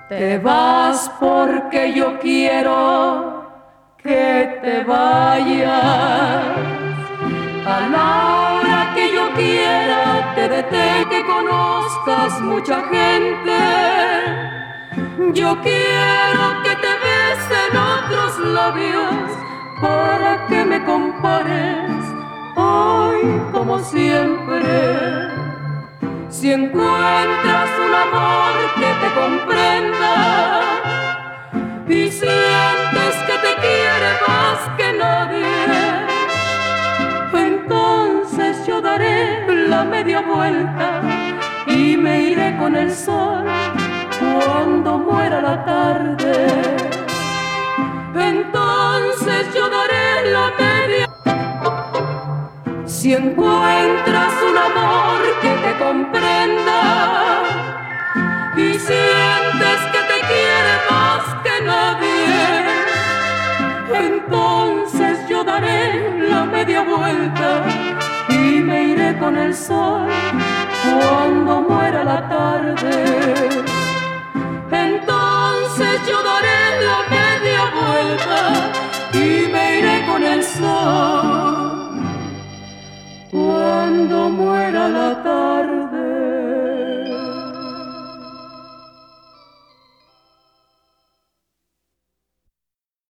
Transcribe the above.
Te vas porque yo quiero que te vayas. A la hora que yo quiera te detengo, que conozcas mucha gente. Yo quiero que te besen otros labios para que me compares hoy como siempre. Si encuentras un amor que te comprenda y sientes que te quiere más que nadie, entonces yo daré la media vuelta y me iré con el sol cuando muera la tarde. Entonces yo daré la media. Si encuentras un amor que te comprenda y sientes que te quiere más que nadie, entonces yo daré la media vuelta y me iré con el sol cuando muera la tarde. Entonces yo daré la media vuelta y me iré con el sol